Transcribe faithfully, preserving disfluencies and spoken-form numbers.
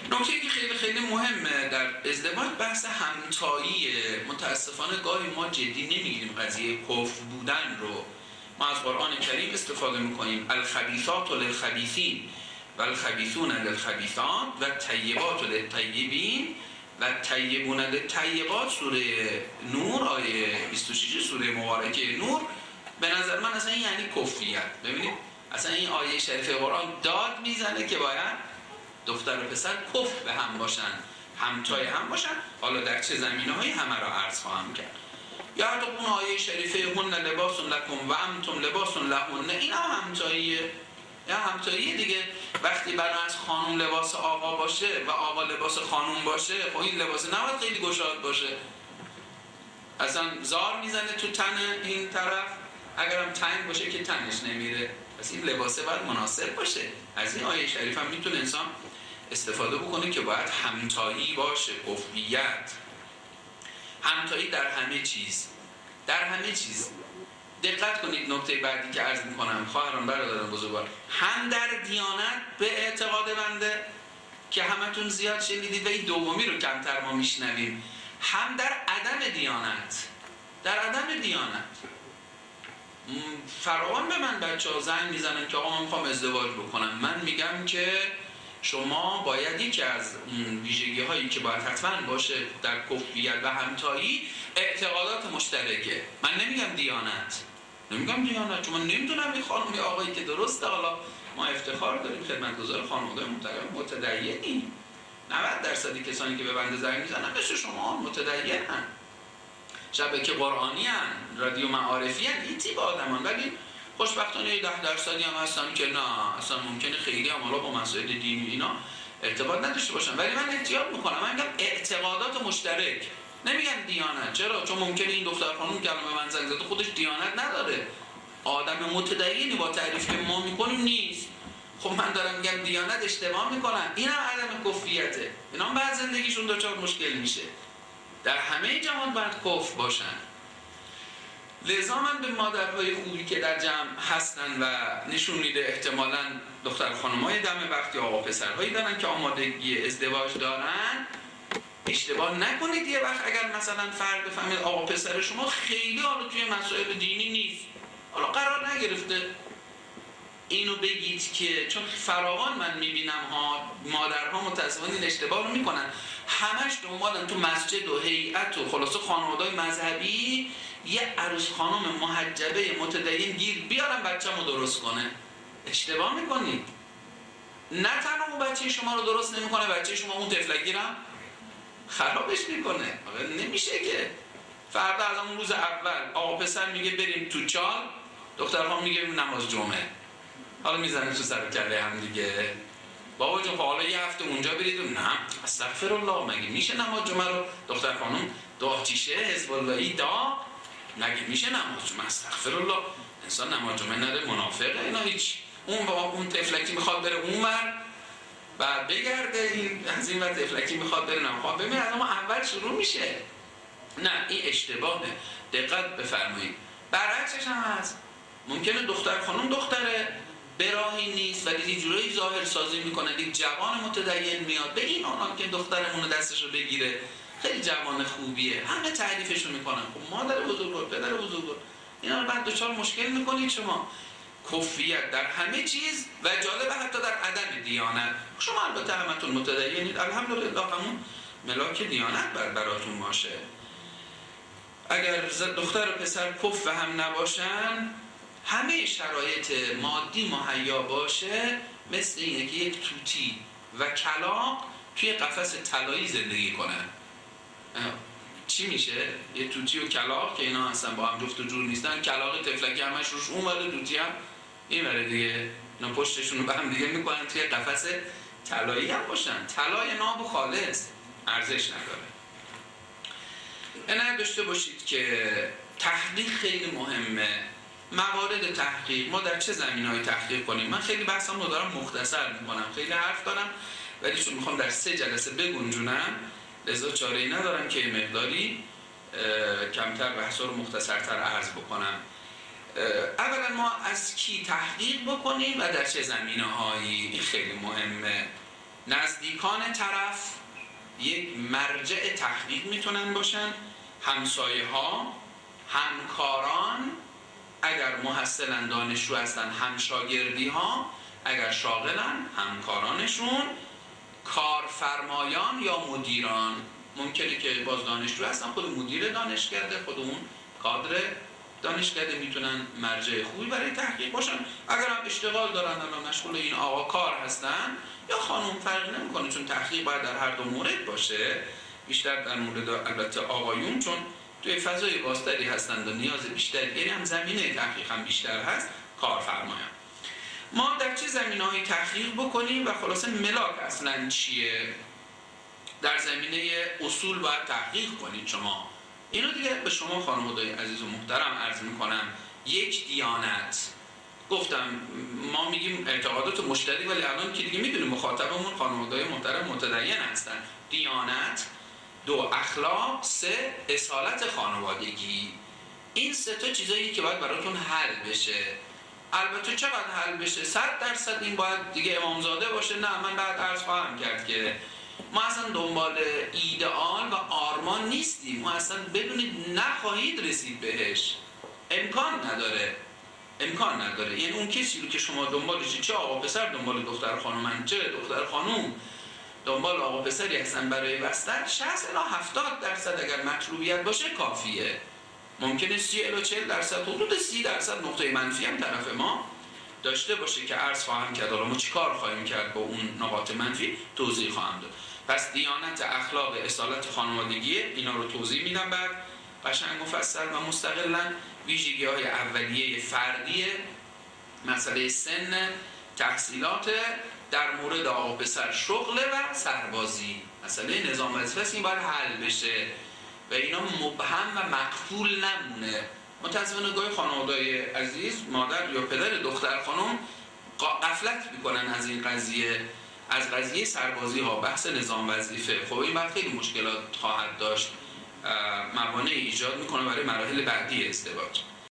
نکته که خیلی خیلی مهمه در ازدواج بحث همتایی. متاسفانه گاهی ما جدی نمیگیریم قضیه کفر بودن رو. ما از قرآن کریم استفاده میکنیم الخبیثات للخبیثین و الخبیثون للخبیثات و الطیبات للطیبین و الطیبون للطیبات. سوره نور آیه بیست و شش سوره مبارکه نور. به نظر من اصلا این یعنی کفریت. ببینید اصلا این آیه شریفه قرآن داد میزنه که باید دختر و پسر کفر به هم باشن، همتای هم باشن. حالا در چه زمینه‌هایی همه را عرض خواهم کرد. یا حتی اون آیه شریفه هن لباس لکم و انتم لباس لهن، این هم همتاییه. یا همتاییه دیگه. وقتی برای از خانم لباس آقا باشه و آقا لباس خانم باشه، خب این لباس نباید خیلی گشاد باشه، اصلا زار میزنه تو تن این طرف. اگرم تنگ باشه که تنش نمیره. پس این لباسه باید مناسب باشه. از این آیه شریف هم میتونه انسان استفاده بکنه که باید همتایی باشه. کفریت، همتایی در همه چیز، در همه چیز. دقت کنید نکته بعدی که عرض میکنم خواهران برادران بزرگوار، هم در دیانت به اعتقاد بنده که همتون زیاد شنیدید و این دومی رو کمتر ما میشنویم، هم در عدم دیانت. در عدم دیانت فراوان به من بچه ها زنگ میزنن که آقا من میخوام ازدواج بکنم. من میگم که شما باید یکی از ویژگی هایی که باید حتما باشه در کفریت و همتایی اعتقادات مشترکه. من نمیگم دیانت، نمیگم دیانت، چون من نمیدونم این خانمی آقایی که درسته. حالا ما افتخار داریم خدمتگزار خانواده محترم متدینی. نود درصدی کسانی که به بنده زنگ میزنن مثل شما متدینن، شبکه قرآنی هن، رادیو معارفی هن، این تیپ آدم هن. ولی خوشبختانه ده درصدی هم هستن که نه اصلا ممکنه خیلی هم حالا با مسائل دینی اینا ارتباط نداشته باشن. ولی من احتیاط میکنم، من میگم اعتقادات مشترک، نمیگم دیانت. چرا؟ چون ممکنه این دختر خانم که به من زنگ زده خودش دیانت نداره، آدم متدینی با تعریف که ما میکنیم نیست. خب من دارم میگم دیانت، اشتباه میکنن. این هم عدم کفریته. اینا هم بعد زندگیشون دچار مشکل میشه. در همه جهان باید کفر باشن. لذا من به مادرهای خوبی که در جمع هستن و نشون میده احتمالاً دختر خانم‌های دم وقت یا آقا پسرهایی دارن که آمادگی ازدواج دارن، اشتباه نکنید. یه وقت اگر مثلا فرد بفهمید آقا پسر شما خیلی حالا توی مسائل دینی نیست، حالا قرار نگرفته، اینو بگید که چون فراوان من میبینم ها مادرها متأسفانه این اشتباه رو میکنن، همش دنبالن تو مسجد و هیئت و خلاصه خانواده‌های مذهبی یه عروس خانم محجبه متدین گیر بیارن بچه‌مو درست کنه. اشتباه میکنید. نه تنها اون بچه شما رو درست نمیکنه، بچه شما اون تفلکی رو خرابش میکنه. نمیشه که فردا از اون روز اول آقا پسر میگه بریم تو چال، دختر خانم میگه نماز جمعه، حالا میزنه تو سر کله هم دیگه. بابا جون حالا یه هفته اونجا برید. نه استغفرالله، مگه میشه نماز جمعه رو دختر خانم داغچیشه حزب اللهی دا مگه میشه نماز جمعه؟ استغفرالله، انسان نماز جمعه نره منافقه. اینا هیچ. اون بابا اون تفلکی میخواد بره اونور بعد بگرده، این از این ور تفلکی میخواد بره نمیخواد. ببین از اما اول شروع میشه. نه این اشتباهه. دقت بفرمایید. برعکسش هم هست. ممکنه دختر خانم دختره براهی نیست ولی یه جورایی ظاهر سازی میکنه، یک جوان متدین میاد به این آنان که دخترمون دستشو بگیره خیلی جوان خوبیه، همه تعریفشو میکنن. خب مادر بزرگوار، پدر بزرگوار، اینا رو بعد دچار مشکل میکنید شما. کفریت در همه چیز و جالب حتی در عدم دیانت. شما البته همتون متدینید، الحمدلله، همون ملاک دیانت بر براتون باشه. اگر دختر و پسر کف هم نباشن، همه شرایط مادی مهیا باشه، مثل اینه که یک توتی و کلاغ توی قفس طلایی زندگی کنن. چی میشه؟ یه توتی و کلاغ که اینا اصلا با هم جفت و جور نیستن، کلاغ تفلکی همش روش اون وره، توتی هم این وره دیگه، اینا پشتشون رو به هم دیگه میکنن توی قفس طلایی هم باشن. طلای ناب و خالص ارزش نداره. عنایت داشته باشید که تحقیق خیلی مهمه. موارد تحقیق، ما در چه زمینه‌ای تحقیق کنیم؟ من خیلی بحثم رو دارم مختصر میکنم، خیلی حرف دارم ولی چون میخوام در سه جلسه بگنجونم لذا چاره‌ای ندارم که مقداری کمتر بحثا رو مختصرتر عرض بکنم. اولا ما از کی تحقیق بکنیم و در چه زمینه‌هایی، این خیلی مهمه. نزدیکان طرف یک مرجع تحقیق میتونن باشن، همسایه ها، همکاران اگر محصلن دانشجو هستن، همشاگردی ها اگر شاغلن همکارانشون، کارفرمایان یا مدیران، ممکنه که باز دانشجو هستن خود مدیر دانشکده، خود اون کادر دانشکده میتونن مرجع خوبی برای تحقیق باشن. اگر هم اشتغال دارن الان مشغول این آقا کار هستن یا خانم فرق نمیکنه، چون تحقیق باید در هر دو مورد باشه، بیشتر در مورد البته آقایون چون توی فضای بازتری هستند و نیاز بیشتری، یعنی هم زمینه تحقیق هم بیشتر هست، کارفرمایان. ما در چه زمینه‌های تحقیق بکنیم و خلاصه ملاک اصلا چیه؟ در زمینه اصول باید تحقیق کنید شما. اینو دیگه به شما خانواده‌ی عزیز و محترم عرض می‌کنم. یک دیانت، گفتم ما میگیم اعتقادات مشترک، ولی الان که دیگه میدونیم مخاطبمون خانواده‌ی محترم متدین هستن. دیانت، دو اخلاق، سه اصالت خانوادگی. این سه تا چیزایی که باید براتون حل بشه. البته چقدر حل بشه؟ صد درصد این باید دیگه امامزاده باشه؟ نه، من بعد عرض خواهم کرد که ما اصلا دنبال ایدئال و آرمان نیستیم. ما اصلا بدونید نخواهید رسید بهش، امکان نداره، امکان نداره. یعنی اون کسی رو که شما دنبالش، چه آقا پسر دنبال دختر خانومن، چه دختر خانوم دنبال آقا پسری هستن برای بستر، شصت الی هفتاد درصد اگر مطلوبیت باشه کافیه. ممکنه سی الی چهل درصد، حدود سی درصد نقطه منفی هم طرف ما داشته باشه که عرض خواهم کرد. حالا ما چیکار خواهیم کرد با اون نقاط منفی توضیح خواهم داد. پس دیانت، اخلاق، اصالت خانوادگی، اینا رو توضیح میدم بعد قشنگ مفصل و مستقلا. ویژگی‌های اولیه فردی، مسئله سن، تحصیلات، در مورد آقا پسر شغل و سربازی، مسئله نظام وظیفه این باید حل بشه و اینا مبهم و مقفول نمونه. متاسفانه گاهی خانواده‌های عزیز، مادر یا پدر دختر خانم غفلت میکنن از این قضیه، از قضیه سربازی ها، بحث نظام وظیفه. خب این بعد خیلی مشکلات خواهد داشت، موانع ایجاد میکنه برای مراحل بعدی ازدواج.